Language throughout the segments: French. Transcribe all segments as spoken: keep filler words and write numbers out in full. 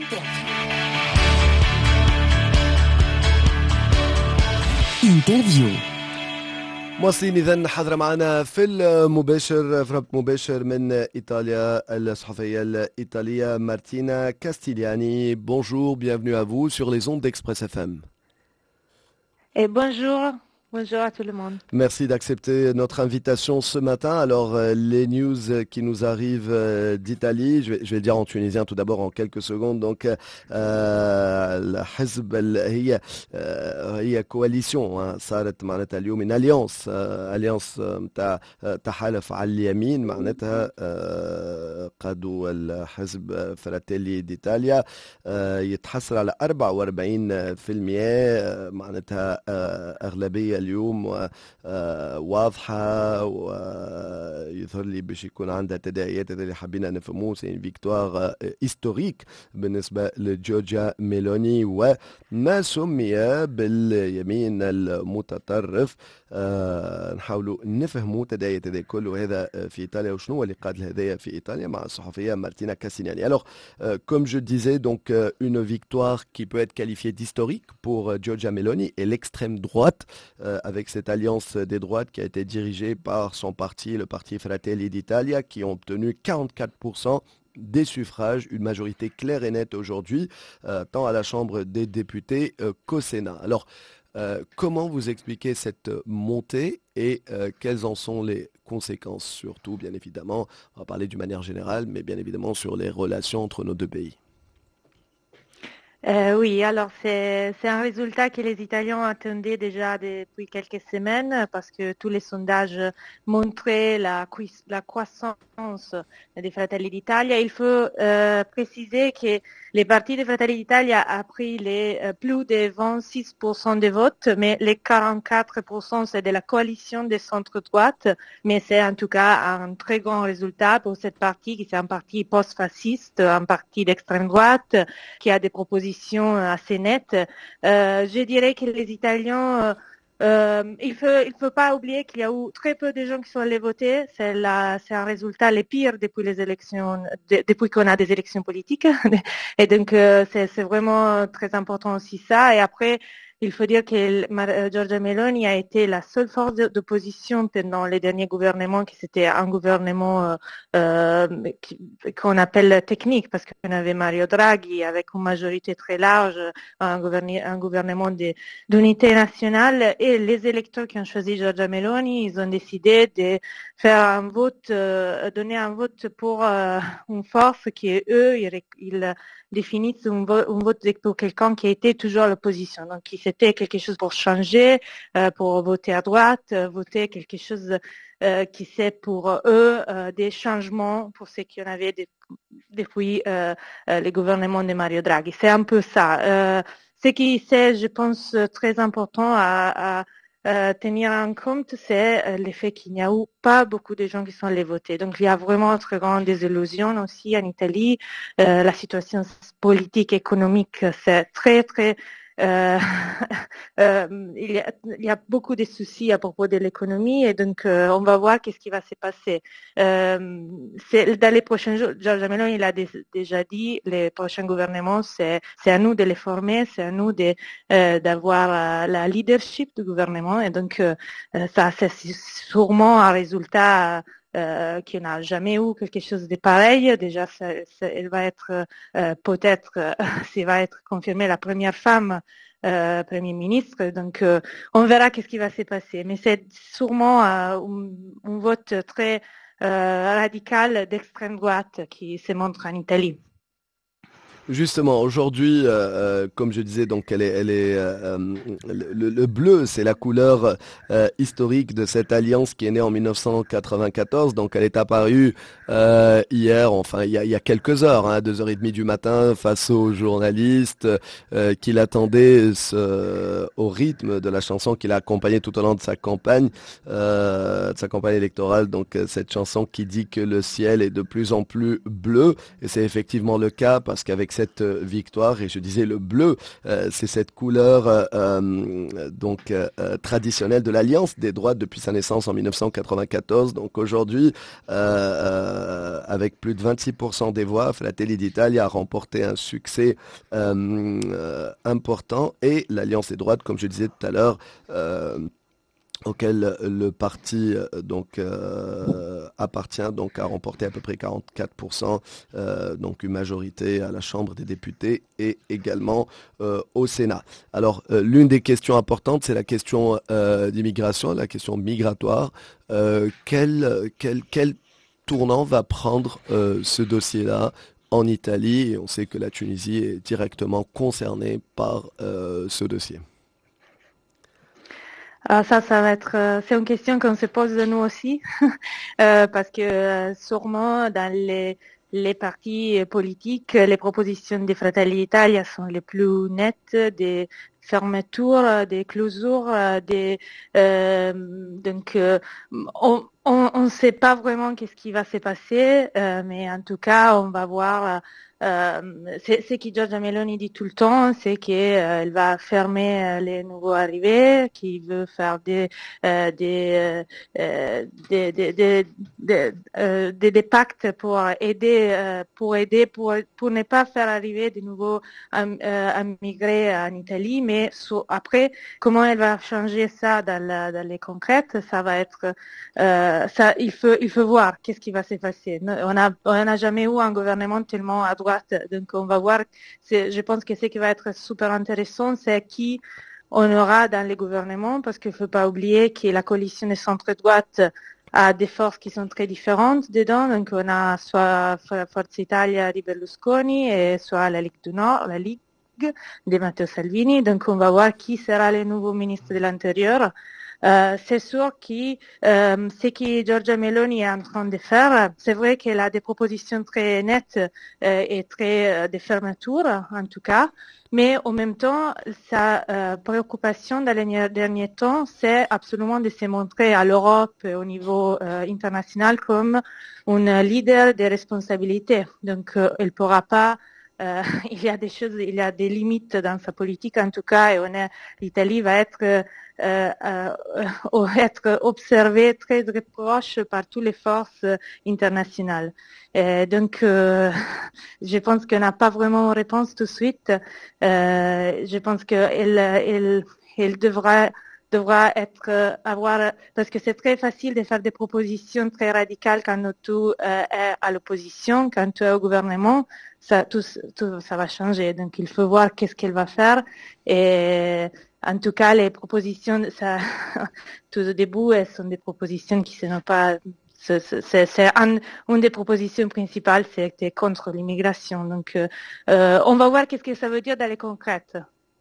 انترفيو. مواصلين إذن حضر معنا في المباشر في ربط مباشر من إيطاليا الصحفية الإيطالية مارتينا Castigliani. Bonjour, bienvenue à vous sur les ondes d'Express F M. Et bonjour. Bonjour à tout le monde. Merci d'accepter notre invitation ce matin. Alors, euh, les news qui nous arrivent euh, d'Italie, je vais, je vais le dire en tunisien tout d'abord en quelques secondes. Donc, الحزب هي هي كواليسيون صارت معناتها اليوم من اليانس اليانس نتاع تحالف على اليمين معناتها قادوا الحزب فراتيلي ديتاليا يتحصل على أربعة وأربعين بالمئة معناتها أغلبية اليوم واضحة ويظهر لي باش يكون عندها تداعيات اللي حبينا نفهموه. سي فيكتوار هيستوريك بالنسبة لجورجيا ميلوني وما سمي باليمين المتطرف. أه نحاولوا نفهموا تداعيات هذا كله وهذا في إيطاليا وشنو هو اللي قاد لهذايا في إيطاليا مع الصحفية مارتينا Castigliani. Alors, euh, comme je disais, donc euh, une victoire qui peut être qualifiée d'historique pour euh, Giorgia Meloni et l'extrême droite euh, avec cette alliance des droites qui a été dirigée par son parti, le parti Fratelli d'Italia, qui ont obtenu quarante-quatre pour cent des suffrages, une majorité claire et nette aujourd'hui, euh, tant à la Chambre des députés euh, qu'au Sénat. Alors, euh, comment vous expliquez cette montée et euh, quelles en sont les conséquences, surtout, bien évidemment, on va parler d'une manière générale, mais bien évidemment sur les relations entre nos deux pays. Euh, oui, alors c'est, c'est un résultat que les Italiens attendaient déjà depuis quelques semaines parce que tous les sondages montraient la, la croissance des Fratelli d'Italia. Il faut euh, préciser que les partis des Fratelli d'Italia a pris les, euh, plus de vingt-six pour cent des votes, mais les quarante-quatre pour cent c'est de la coalition des centres-droite, mais c'est en tout cas un très grand résultat pour cette partie qui c'est un parti post-fasciste, un parti d'extrême droite qui a des propositions assez nette. Euh, je dirais que les Italiens, euh, il faut il faut pas oublier qu'il y a eu très peu de gens qui sont allés voter. C'est la, c'est un résultat le pire depuis les élections, de, depuis qu'on a des élections politiques. Et donc euh, c'est c'est vraiment très important aussi ça. Et après, il faut dire que Giorgia Meloni a été la seule force d'opposition pendant les derniers gouvernements, qui c'était un gouvernement euh, qu'on appelle technique, parce qu'on avait Mario Draghi avec une majorité très large, un, gouvernement, un gouvernement de, d'unité nationale, et les électeurs qui ont choisi Giorgia Meloni, ils ont décidé de faire un vote, euh, donner un vote pour euh, une force qui est eux, ils, ils définissent un vote, un vote pour quelqu'un qui était toujours à l'opposition. Donc, c'était quelque chose pour changer, euh, pour voter à droite, euh, voter quelque chose euh, qui c'est pour eux euh, des changements pour ceux qui en avaient des, depuis euh, euh, le gouvernement de Mario Draghi. C'est un peu ça. Euh, ce qui c'est, je pense, très important à, à Euh, tenir en compte, c'est euh, le fait qu'il n'y a eu pas beaucoup de gens qui sont allés voter. Donc, il y a vraiment une très grande désillusion aussi en Italie. Euh, la situation politique, économique, c'est très, très... Euh, euh, il, y a, il y a beaucoup de soucis à propos de l'économie et donc euh, on va voir qu'est-ce qui va se passer. Euh, c'est, dans les prochains jours, Giorgia Meloni il a des, déjà dit, les prochains gouvernements, c'est, c'est à nous de les former, c'est à nous de, euh, d'avoir euh, la leadership du gouvernement et donc euh, ça c'est sûrement un résultat Euh, qui n'a jamais eu quelque chose de pareil. Déjà, ça, ça, elle va être euh, peut-être, euh, ça va être confirmée la première femme euh, Premier ministre. Donc, euh, on verra qu'est-ce qui va se passer. Mais c'est sûrement euh, un, un vote très euh, radical d'extrême droite qui se montre en Italie. Justement, aujourd'hui, euh, comme je disais, donc elle est, elle est euh, le, le bleu, c'est la couleur euh, historique de cette alliance qui est née en dix-neuf cent quatre-vingt-quatorze. Donc, elle est apparue euh, hier, enfin il y a, il y a quelques heures, hein, deux heures et demie du matin, face aux journalistes euh, qui l'attendaient ce, au rythme de la chanson qui l'a accompagné tout au long de sa campagne, euh, de sa campagne électorale. Donc, cette chanson qui dit que le ciel est de plus en plus bleu, et c'est effectivement le cas parce qu'avec avec cette victoire. Et je disais, le bleu, euh, c'est cette couleur euh, donc euh, traditionnelle de l'Alliance des droites depuis sa naissance en mille neuf cent quatre-vingt-quatorze. Donc aujourd'hui, euh, euh, avec plus de vingt-six pour cent des voix, Fratelli d'Italia a remporté un succès euh, euh, important. Et l'Alliance des droites, comme je disais tout à l'heure, euh, auquel le parti euh, donc euh, appartient, donc a remporté à peu près quarante-quatre pour cent, euh, donc une majorité à la Chambre des députés et également euh, au Sénat. Alors euh, l'une des questions importantes, c'est la question euh, d'immigration, la question migratoire. Euh, quel, quel, quel tournant va prendre euh, ce dossier-là en Italie? Et on sait que la Tunisie est directement concernée par euh, ce dossier. Ah, ça, ça va être, euh, c'est une question qu'on se pose de nous aussi, euh, parce que euh, sûrement dans les, les partis politiques, les propositions des Fratelli d'Italia sont les plus nettes, des fermetures, des closures, des, euh, donc euh, on on ne sait pas vraiment qu'est-ce qui va se passer, euh, mais en tout cas, on va voir. Euh, c'est, c'est que Giorgia Meloni dit tout le temps, c'est qu'elle euh, va fermer euh, les nouveaux arrivés, qu'il veut faire des euh, des, euh, des, des, des, des, euh, des, des pactes pour aider euh, pour aider pour pour ne pas faire arriver de nouveaux euh, immigrés en Italie, mais so, après comment elle va changer ça dans, la, dans les concrètes, ça va être euh, ça il faut il faut voir qu'est-ce qui va se passer. On a on n'a jamais eu un gouvernement tellement à droite. Donc on va voir, c'est, je pense que ce qui va être super intéressant, c'est qui on aura dans les gouvernements, parce qu'il ne faut pas oublier que la coalition de centre-droite a des forces qui sont très différentes dedans. Donc on a soit Forza Italia di Berlusconi et soit la Ligue du Nord, la Ligue de Matteo Salvini. Donc on va voir qui sera le nouveau ministre de l'Intérieur. Euh, c'est sûr que euh, ce que Giorgia Meloni est en train de faire, c'est vrai qu'elle a des propositions très nettes euh, et très euh, de fermeture en tout cas, mais en même temps, sa euh, préoccupation dans les derniers temps, c'est absolument de se montrer à l'Europe et au niveau euh, international comme une leader des responsabilités. Donc, euh, elle ne pourra pas Euh, il y a des choses, il y a des limites dans sa politique en tout cas, et on est, l'Italie va être, euh, euh, être observée très très proche par toutes les forces internationales. Et donc, euh, je pense qu'on n'a pas vraiment une réponse tout de suite. Euh, je pense qu'elle elle, elle devra devra être avoir parce que c'est très facile de faire des propositions très radicales quand tu euh, es à l'opposition, quand tu es au gouvernement, ça tout, tout ça va changer. Donc il faut voir qu'est-ce qu'elle va faire et en tout cas les propositions ça tout au début elles sont des propositions qui ne sont pas c'est, c'est, c'est un, une des propositions principales, c'est contre l'immigration. Donc euh, on va voir qu'est-ce que ça veut dire dans les concrètes.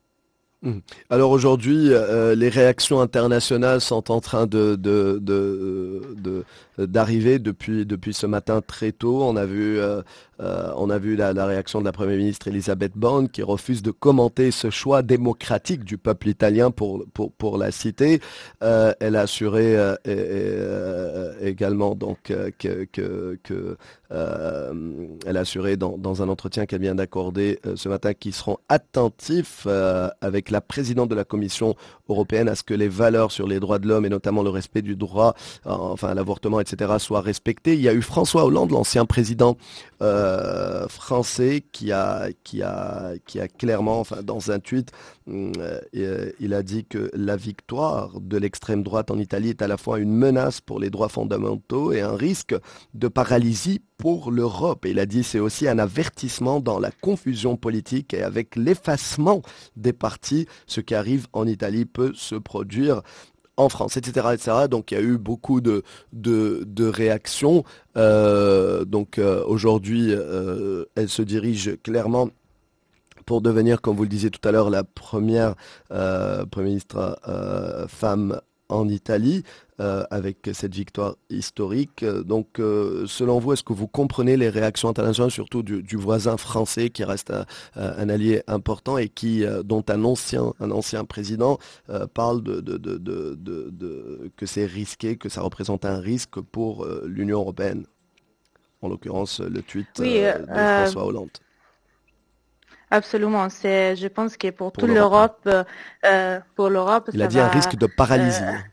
Alors aujourd'hui, euh, les réactions internationales sont en train de, de, de, de, d'arriver depuis, depuis ce matin très tôt. On a vu, euh, euh, on a vu la, la réaction de la Première ministre Elisabeth Borne qui refuse de commenter ce choix démocratique du peuple italien pour, pour, pour la cité. Euh, elle a assuré euh, et, et, euh, également donc, euh, que, que, que euh, elle a assuré dans, dans un entretien qu'elle vient d'accorder euh, ce matin qu'ils seront attentifs euh, avec la présidente de la Commission européenne à ce que les valeurs sur les droits de l'homme et notamment le respect du droit, euh, enfin à l'avortement, et cetera soient respectées. Il y a eu François Hollande, l'ancien président euh, français, qui a, qui a, qui a clairement, enfin dans un tweet, euh, il a dit que la victoire de l'extrême droite en Italie est à la fois une menace pour les droits fondamentaux et un risque de paralysie pour l'Europe. Et il a dit c'est aussi un avertissement dans la confusion politique et avec l'effacement des partis, ce qui arrive en Italie peut se produire en France, et cetera, et cetera. Donc il y a eu beaucoup de, de, de réactions. Euh, donc euh, aujourd'hui, euh, elle se dirige clairement pour devenir, comme vous le disiez tout à l'heure, la première euh, Première ministre euh, femme en Italie, euh, avec cette victoire historique. Donc, euh, selon vous, est-ce que vous comprenez les réactions internationales, surtout du, du voisin français qui reste un, un allié important et qui, euh, dont un ancien, un ancien président euh, parle de, de, de, de, de, de que c'est risqué, que ça représente un risque pour euh, l'Union européenne, en l'occurrence le tweet Oui, euh, de euh, François Hollande. absolument. C'est, je pense que pour, pour toute l'Europe. l'Europe, euh, pour l'Europe, Il ça a dit un va. risque de paralysie. euh,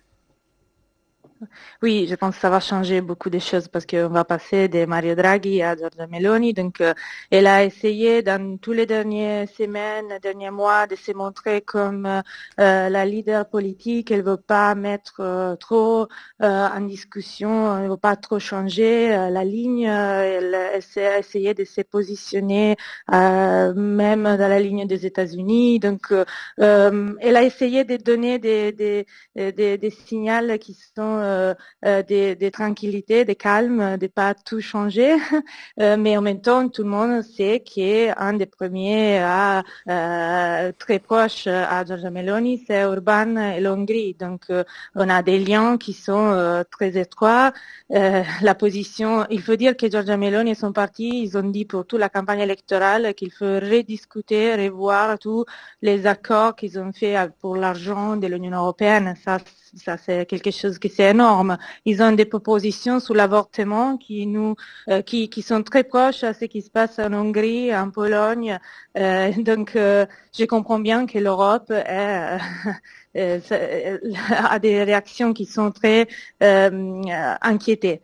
Oui, je pense que ça va changer beaucoup de choses parce qu'on va passer de Mario Draghi à Giorgia Meloni. Donc, euh, elle a essayé dans tous les dernières semaines, derniers mois, de se montrer comme euh, euh, la leader politique. Elle veut pas mettre euh, trop euh, en discussion, elle veut pas trop changer euh, la ligne. Elle, elle s'est essayé de se positionner euh, même dans la ligne des États-Unis. Donc, euh, euh, elle a essayé de donner des, des, des, des signaux qui sont euh, euh, des, des tranquillités, des calmes, de pas tout changer. Euh, mais en même temps, tout le monde sait qu'un des premiers à, euh, très proche à Giorgia Meloni, c'est Orban et l'Hongrie. Donc, euh, on a des liens qui sont euh, très étroits. Euh, la position, il faut dire que Giorgia Meloni et son parti, ils ont dit pour toute la campagne électorale qu'il faut rediscuter, revoir tous les accords qu'ils ont fait pour l'argent de l'Union européenne. Ça, ça c'est quelque chose qui c'est énorme. Ils ont des propositions sur l'avortement qui nous, euh, qui, qui sont très proches à ce qui se passe en Hongrie, en Pologne. Euh, donc, euh, je comprends bien que l'Europe est, euh, euh, a des réactions qui sont très euh, inquiétées.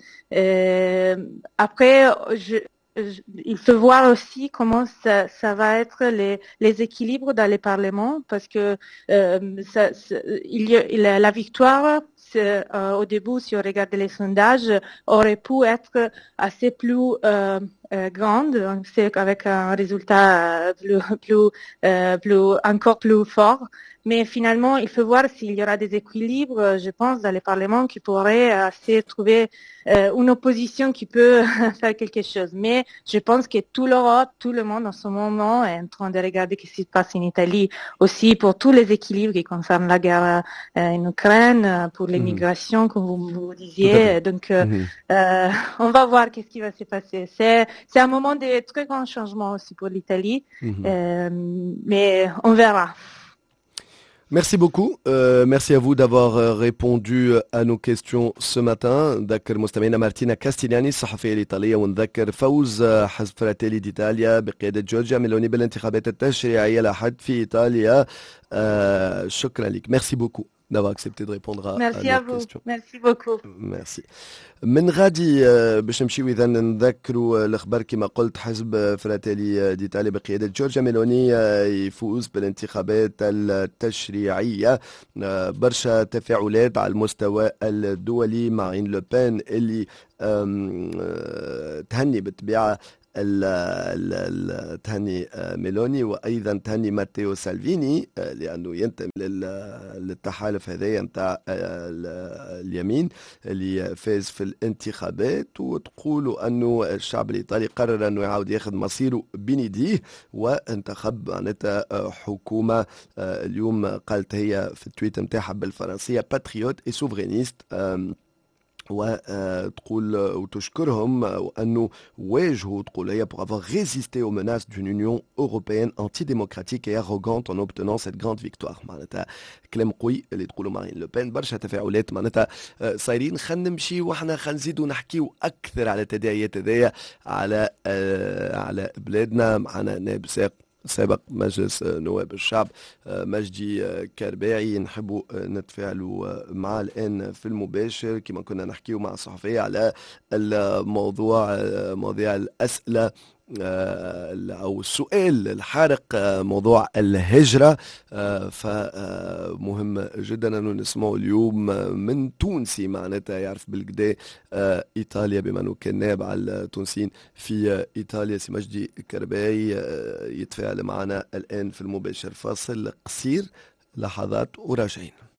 Euh, après, je, il faut voir aussi comment ça, ça va être les, les équilibres dans les parlements parce que euh, ça, il y a, il a, la victoire euh, au début, si on regarde les sondages, aurait pu être assez plus euh, euh, grande, c'est avec un résultat plus, plus, euh, plus, encore plus fort. Mais finalement, il faut voir s'il y aura des équilibres, je pense, dans les parlements qui pourraient assez trouver euh, une opposition qui peut faire quelque chose. Mais je pense que toute l'Europe, tout le monde en ce moment est en train de regarder ce qui se passe en Italie aussi pour tous les équilibres qui concernent la guerre euh, en Ukraine, pour l'immigration, mmh. comme vous, vous disiez. Donc, euh, mmh. euh, on va voir qu'est-ce qui va se passer. C'est, c'est un moment de très grands changements aussi pour l'Italie, mmh. euh, mais on verra. Merci beaucoup. Euh, merci à vous d'avoir répondu à nos questions ce matin. نذكر مستمعينا مارتينا كاستيلياني الصحفية الإيطالية ونذكر فوز حزب فراتيلي d'Italia بقيادة جورجيا ميلوني بالانتخابات التشريعية الأحد في إيطاليا. Euh, شكرا لك. Merci beaucoup d'avoir accepté de répondre à, Merci à à nos vous. questions. Merci beaucoup. Merci. من غادي باش نمشيو اذا نذكروا الاخبار كما قلت حزب فراتيلي ديتاليا بقياده جورجيا ميلوني يفوز بالانتخابات التشريعيه. برشا تفاعلات على المستوى الدولي مع مارين لوبين اللي تهني بالطبيعه تهني ميلوني وايضا تهني ماتيو سالفيني لانه ينتمي للتحالف هذايا نتاع اليمين اللي فاز في الانتخابات، وتقولوا انه الشعب الايطالي قرر انه يعاود ياخذ مصيره بين يديه وانتخب معناتها حكومه اليوم قالت هي في التويت نتاعها بالفرنسيه باتريوت اي سوفرينيست، وتقول وتشكرهم وأنه واجهوا تقول هي pour avoir résisté aux menaces d'une Union européenne antidémocratique et arrogante en obtenant cette grande victoire. معناتها كلام قوي اللي تقولوا مارين لوبين. برشا تفاعلات معناتها صايرين. خلينا نمشي واحنا خلينا نزيدوا نحكيو أكثر على التداعيات هذيا على على بلادنا. معنا نائب ساق سابق مجلس نواب الشعب مجدي كرباعي نحبوا نتفاعلوا معه الآن في المباشر كما كنا نحكيه مع الصحفية على الموضوع مواضيع الأسئلة أو السؤال الحارق موضوع الهجرة. فمهم جدا أنه نسمعه اليوم من تونسي معناتها يعرف بالكدا إيطاليا بما أنه كان نائب على التونسيين في إيطاليا. سي مجدي كرباعي يتفاعل معنا الآن في المباشر. فاصل قصير لحظات وراجعين.